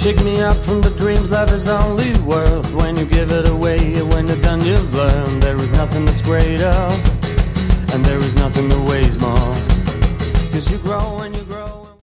pick me up from the dreams life is only worth when you give it away. When you're done you've learned there is nothing that's greater, and there is nothing that weighs more, 'cause you grow when you